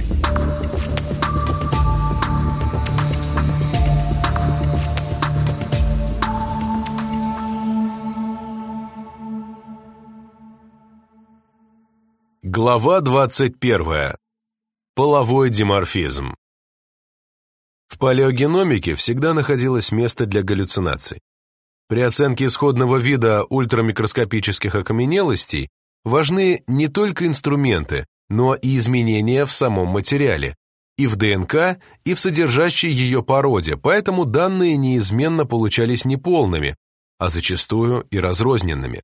Глава 21. Половой диморфизм. В палеогеномике всегда находилось место для галлюцинаций. При оценке исходного вида ультрамикроскопических окаменелостей важны не только инструменты, но и изменения в самом материале, и в ДНК, и в содержащей ее породе, поэтому данные неизменно получались неполными, а зачастую и разрозненными.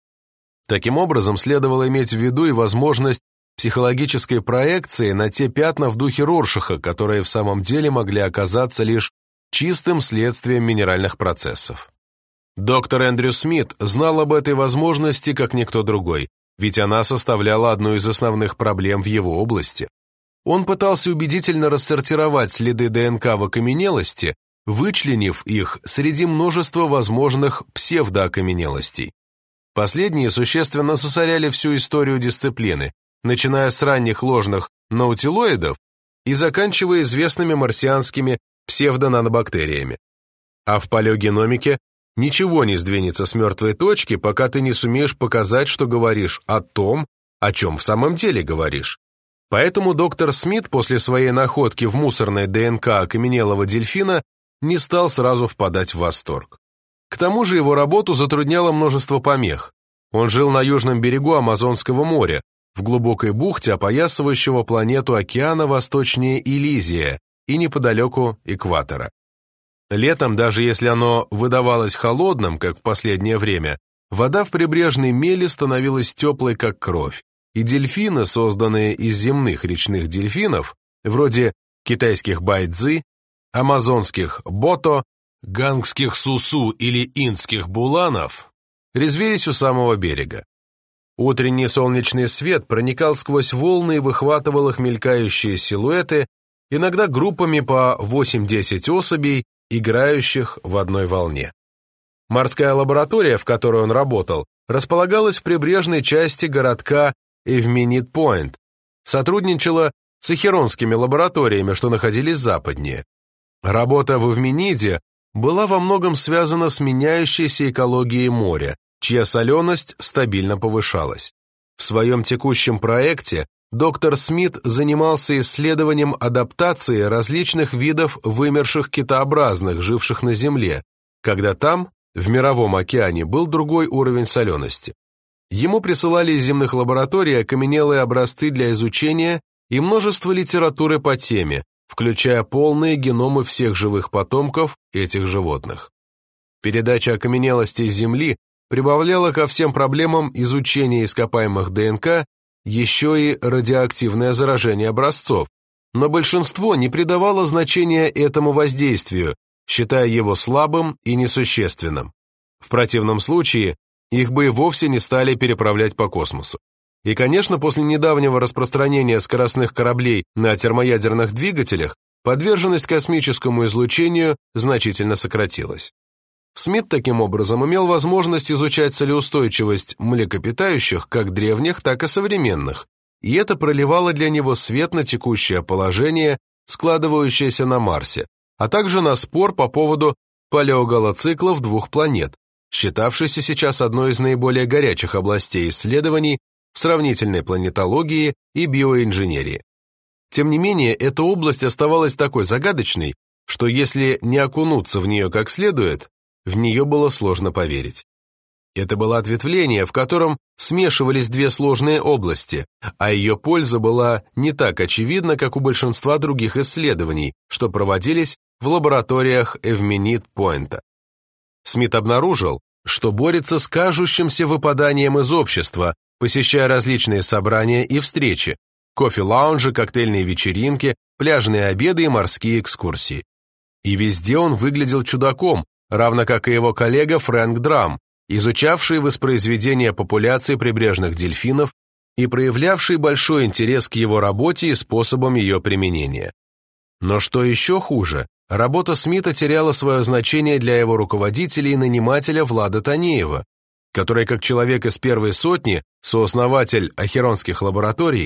Таким образом, следовало иметь в виду и возможность психологической проекции на те пятна в духе Роршаха, которые в самом деле могли оказаться лишь чистым следствием минеральных процессов. Доктор Эндрю Смит знал об этой возможности как никто другой, ведь она составляла одну из основных проблем в его области. Он пытался убедительно рассортировать следы ДНК в окаменелости, вычленив их среди множества возможных псевдоокаменелостей. Последние существенно засоряли всю историю дисциплины, начиная с ранних ложных наутилоидов и заканчивая известными марсианскими псевдонанобактериями. А в палеогеномике ничего не сдвинется с мертвой точки, пока ты не сумеешь показать, что говоришь о том, о чем в самом деле говоришь. Поэтому доктор Смит после своей находки в мусорной ДНК окаменелого дельфина не стал сразу впадать в восторг. К тому же его работу затрудняло множество помех. Он жил на южном берегу Амазонского моря, в глубокой бухте, опоясывающего планету океана восточнее Элизия и неподалеку экватора. Летом, даже если оно выдавалось холодным, как в последнее время, вода в прибрежной мели становилась теплой, как кровь, и дельфины, созданные из земных речных дельфинов, вроде китайских байцзы, амазонских бото, гангских сусу или индских буланов, резвились у самого берега. Утренний солнечный свет проникал сквозь волны и выхватывал их мелькающие силуэты, иногда группами по 8-10 особей, играющих в одной волне. Морская лаборатория, в которой он работал, располагалась в прибрежной части городка Эвменит-Пойнт, сотрудничала с эхеронскими лабораториями, что находились западнее. Работа в Эвмениде была во многом связана с меняющейся экологией моря, чья соленость стабильно повышалась. В своем текущем проекте доктор Смит занимался исследованием адаптации различных видов вымерших китообразных, живших на Земле, когда там, в Мировом океане, был другой уровень солености. Ему присылали из земных лабораторий окаменелые образцы для изучения и множество литературы по теме, включая полные геномы всех живых потомков этих животных. Передача окаменелостей Земли прибавляла ко всем проблемам изучения ископаемых ДНК еще и радиоактивное заражение образцов, но большинство не придавало значения этому воздействию, считая его слабым и несущественным. В противном случае их бы и вовсе не стали переправлять по космосу. И, конечно, после недавнего распространения скоростных кораблей на термоядерных двигателях подверженность космическому излучению значительно сократилась. Смит таким образом имел возможность изучать целеустойчивость млекопитающих как древних, так и современных, и это проливало для него свет на текущее положение, складывающееся на Марсе, а также на спор по поводу палеоголоциклов двух планет, считавшейся сейчас одной из наиболее горячих областей исследований в сравнительной планетологии и биоинженерии. Тем не менее, эта область оставалась такой загадочной, что если не окунуться в нее как следует, в нее было сложно поверить. Это было ответвление, в котором смешивались две сложные области, а ее польза была не так очевидна, как у большинства других исследований, что проводились в лабораториях Эвменит-Пойнта. Смит обнаружил, что борется с кажущимся выпаданием из общества, посещая различные собрания и встречи, кофе-лаунжи, коктейльные вечеринки, пляжные обеды и морские экскурсии. И везде он выглядел чудаком, равно как и его коллега Фрэнк Драм, изучавший воспроизведение популяции прибрежных дельфинов и проявлявший большой интерес к его работе и способам ее применения. Но что еще хуже, работа Смита теряла свое значение для его руководителя и нанимателя Влада Танеева, который, как человек из первой сотни, сооснователь ахеронских лабораторий,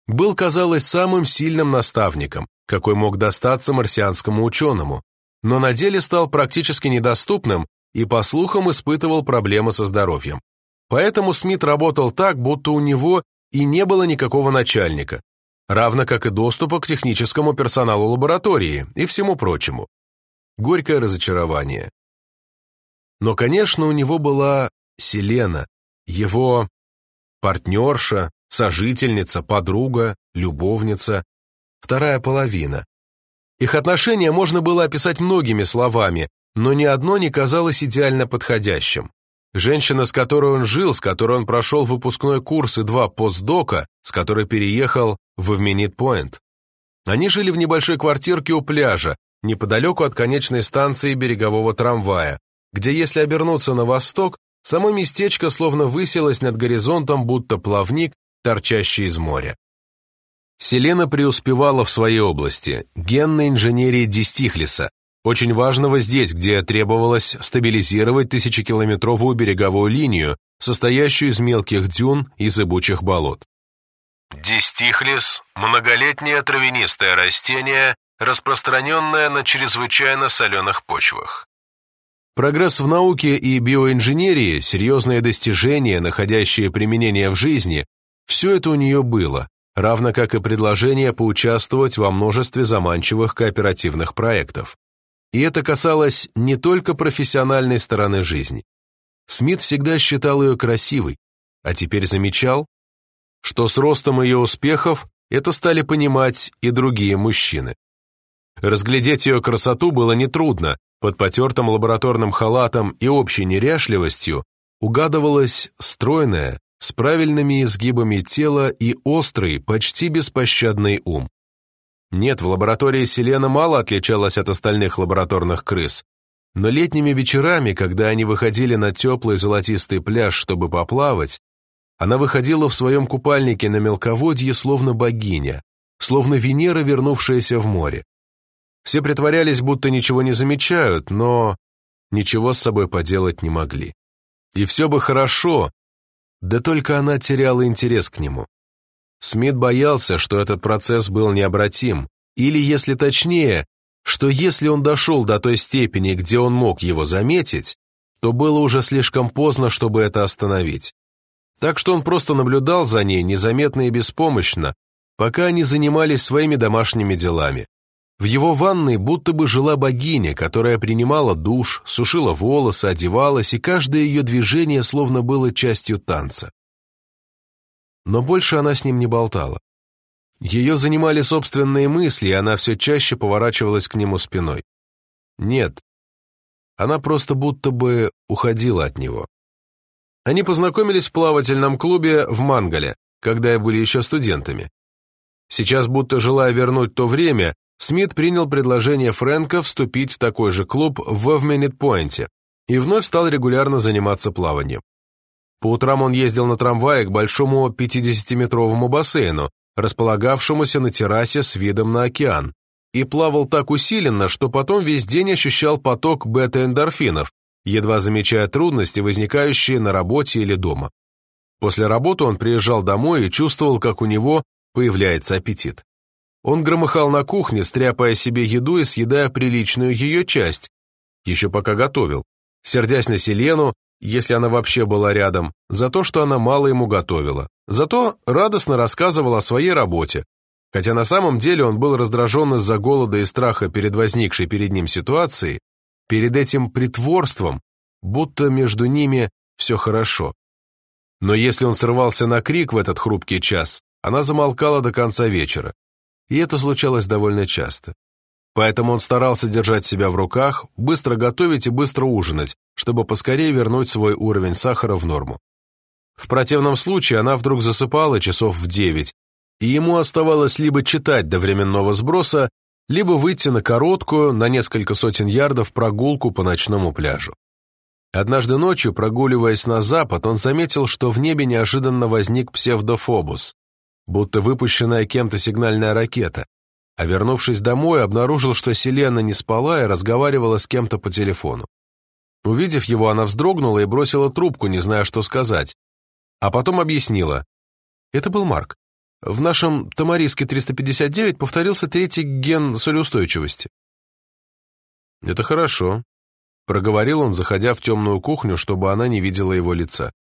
был, казалось, самым сильным наставником, какой мог достаться марсианскому ученому, но на деле стал практически недоступным и, по слухам, испытывал проблемы со здоровьем. Поэтому Смит работал так, будто у него и не было никакого начальника, равно как и доступа к техническому персоналу лаборатории и всему прочему. Горькое разочарование. Но, конечно, у него была Селена, его партнерша, сожительница, подруга, любовница, вторая половина. Их отношения можно было описать многими словами, но ни одно не казалось идеально подходящим. Женщина, с которой он жил, с которой он прошел выпускной курс и 2 постдока, с которой переехал в Эвменит-Пойнт. Они жили в небольшой квартирке у пляжа, неподалеку от конечной станции берегового трамвая, где, если обернуться на восток, само местечко словно высилось над горизонтом, будто плавник, торчащий из моря. Селена преуспевала в своей области, генной инженерии Дистихлиса, очень важного здесь, где требовалось стабилизировать тысячекилометровую береговую линию, состоящую из мелких дюн и зыбучих болот. Дистихлис – многолетнее травянистое растение, распространенное на чрезвычайно соленых почвах. Прогресс в науке и биоинженерии, серьезные достижения, находящие применение в жизни – все это у нее было, равно как и предложение поучаствовать во множестве заманчивых кооперативных проектов. И это касалось не только профессиональной стороны жизни. Смит всегда считал ее красивой, а теперь замечал, что с ростом ее успехов это стали понимать и другие мужчины. Разглядеть ее красоту было нетрудно, под потертым лабораторным халатом и общей неряшливостью угадывалась стройная, с правильными изгибами тела и острый, почти беспощадный ум. Нет, в лаборатории Селена мало отличалась от остальных лабораторных крыс, но летними вечерами, когда они выходили на теплый золотистый пляж, чтобы поплавать, она выходила в своем купальнике на мелководье словно богиня, словно Венера, вернувшаяся в море. Все притворялись, будто ничего не замечают, но ничего с собой поделать не могли. И все бы хорошо, да только она теряла интерес к нему. Смит боялся, что этот процесс был необратим, или, если точнее, что если он дошел до той степени, где он мог его заметить, то было уже слишком поздно, чтобы это остановить. Так что он просто наблюдал за ней незаметно и беспомощно, пока они занимались своими домашними делами. В его ванной будто бы жила богиня, которая принимала душ, сушила волосы, одевалась, и каждое ее движение словно было частью танца. Но больше она с ним не болтала. Ее занимали собственные мысли, и она все чаще поворачивалась к нему спиной. Нет, она просто будто бы уходила от него. Они познакомились в плавательном клубе в Мангале, когда были еще студентами. Сейчас, будто желая вернуть то время, Смит принял предложение Фрэнка вступить в такой же клуб в Эвменит-Пойнте и вновь стал регулярно заниматься плаванием. По утрам он ездил на трамвае к большому 50-метровому бассейну, располагавшемуся на террасе с видом на океан, и плавал так усиленно, что потом весь день ощущал поток бета-эндорфинов, едва замечая трудности, возникающие на работе или дома. После работы он приезжал домой и чувствовал, как у него появляется аппетит. Он громыхал на кухне, стряпая себе еду и съедая приличную ее часть, еще пока готовил, сердясь на Селену, если она вообще была рядом, за то, что она мало ему готовила, зато радостно рассказывал о своей работе, хотя на самом деле он был раздражен из-за голода и страха перед возникшей перед ним ситуацией, перед этим притворством, будто между ними все хорошо. Но если он срывался на крик в этот хрупкий час, она замолкала до конца вечера, и это случалось довольно часто. Поэтому он старался держать себя в руках, быстро готовить и быстро ужинать, чтобы поскорее вернуть свой уровень сахара в норму. В противном случае она вдруг засыпала часов в 9, и ему оставалось либо читать до временного сброса, либо выйти на короткую, на несколько сотен ярдов прогулку по ночному пляжу. Однажды ночью, прогуливаясь на запад, он заметил, что в небе неожиданно возник псевдофобус, будто выпущенная кем-то сигнальная ракета, а вернувшись домой, обнаружил, что Селена не спала и разговаривала с кем-то по телефону. Увидев его, она вздрогнула и бросила трубку, не зная, что сказать, а потом объяснила. Это был Марк. В нашем тамариске 359 повторился третий ген солеустойчивости. Это хорошо, проговорил он, заходя в темную кухню, чтобы она не видела его лица.